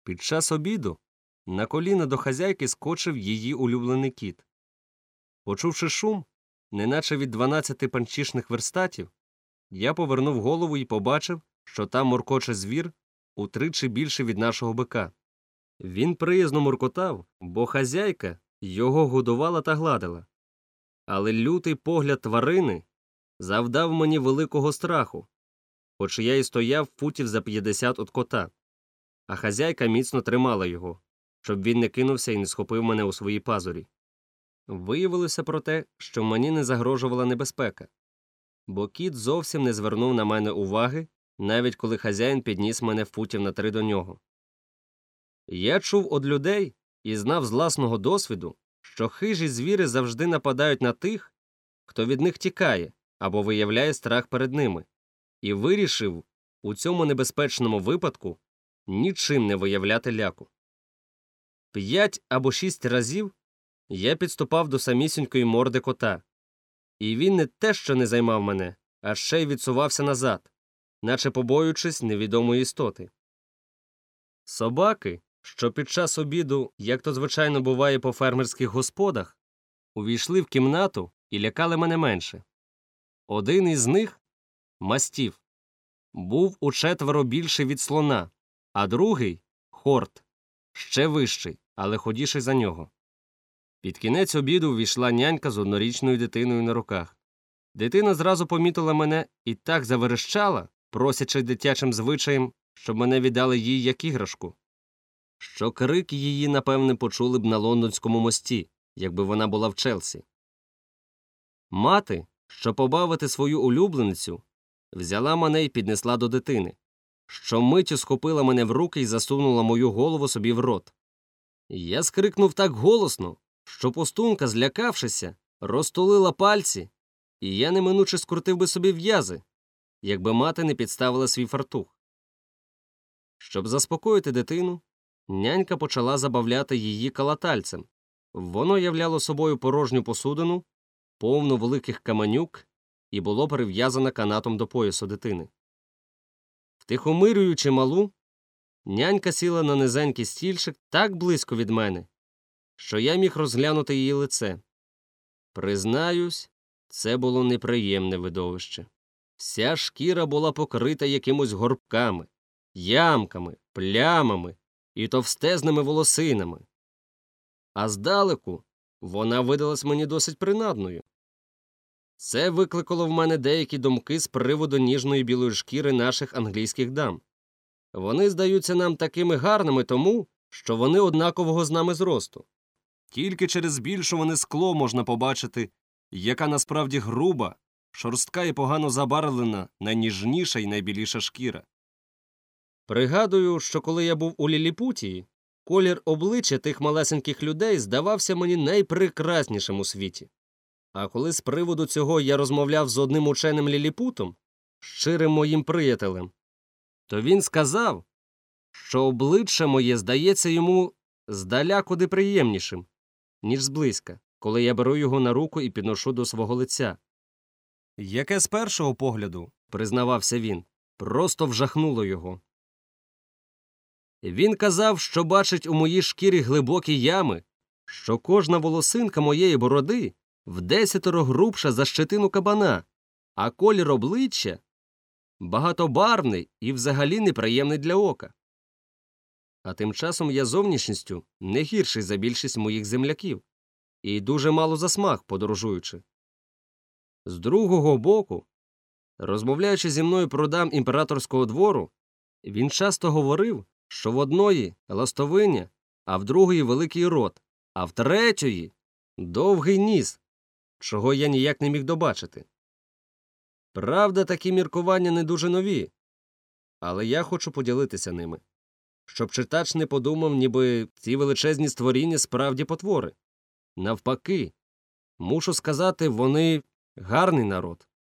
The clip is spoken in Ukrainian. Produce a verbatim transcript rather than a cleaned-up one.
Під час обіду на коліна до хазяйки скочив її улюблений кіт. Почувши шум, неначе від дванадцяти панчішних верстатів, я повернув голову і побачив, що там муркоче звір утричі більше від нашого бика. Він приязно муркотав, бо хазяйка його годувала та гладила. Але лютий погляд тварини завдав мені великого страху, хоч я й стояв футів за п'ятдесят від кота, а хазяйка міцно тримала його, щоб він не кинувся і не схопив мене у свої пазурі. Виявилося проте, що мені не загрожувала небезпека, бо кіт зовсім не звернув на мене уваги, навіть коли хазяїн підніс мене футів на три до нього. Я чув од людей і знав з власного досвіду, що хижі звірі завжди нападають на тих, хто від них тікає або виявляє страх перед ними, і вирішив у цьому небезпечному випадку нічим не виявляти ляку. П'ять або шість разів я підступав до самісінької морди кота, і він не те що не займав мене, а ще й відсувався назад, наче побоюючись невідомої істоти. Собаки, що під час обіду, як то звичайно буває по фермерських господах, увійшли в кімнату і лякали мене менше. Один із них, мастіф, був учетверо більший від слона, а другий, хорт, ще вищий, але худіший за нього. Під кінець обіду увійшла нянька з однорічною дитиною на руках. Дитина зразу помітила мене і так заверещала, просячи дитячим звичаєм, щоб мене віддали їй як іграшку, що крик її, напевне, почули б на Лондонському мості, якби вона була в Челсі. Мати, що побавити свою улюбленицю, взяла мене і піднесла до дитини, що миттю схопила мене в руки і засунула мою голову собі в рот. Я скрикнув так голосно, що пустунка, злякавшися, розтулила пальці, і я неминуче скрутив би собі в'язи, якби мати не підставила свій фартух. Щоб заспокоїти дитину, нянька почала забавляти її калатальцем. Воно являло собою порожню посудину, повну великих каменюк, і було прив'язане канатом до поясу дитини. Втихомирюючи малу, нянька сіла на низенький стільчик так близько від мене, що я міг розглянути її лице. Признаюсь, це було неприємне видовище. Вся шкіра була покрита якимось горбками, ямками, плямами і товстезними волосинами. А здалеку вона видалась мені досить принадною. Це викликало в мене деякі думки з приводу ніжної білої шкіри наших англійських дам. Вони здаються нам такими гарними тому, що вони однакового з нами зросту. Тільки через збільшуване скло можна побачити, яка насправді груба, шорстка і погано забарвлена найніжніша і найбіліша шкіра. Пригадую, що коли я був у Ліліпутії, колір обличчя тих малесеньких людей здавався мені найпрекраснішим у світі. А коли з приводу цього я розмовляв з одним ученим Ліліпутом, щирим моїм приятелем, то він сказав, що обличчя моє здається йому здаля куди приємнішим, ніж зблизька, коли я беру його на руку і підношу до свого лиця. Яке з першого погляду, признавався він, просто вжахнуло його. Він казав, що бачить у моїй шкірі глибокі ями, що кожна волосинка моєї бороди вдесятеро грубша за щетину кабана, а колір обличчя багатобарвний і взагалі неприємний для ока. А тим часом я зовнішністю не гірший за більшість моїх земляків і дуже мало засмаг, подорожуючи. З другого боку, розмовляючи зі мною про дам імператорського двору, він часто говорив, що в одної ластовиня, а в другої великий рот, а в третьої довгий ніс, чого я ніяк не міг добачити. Правда, такі міркування не дуже нові, але я хочу поділитися ними, щоб читач не подумав, ніби ці величезні створіння справді потвори. Навпаки, мушу сказати, вони гарний народ.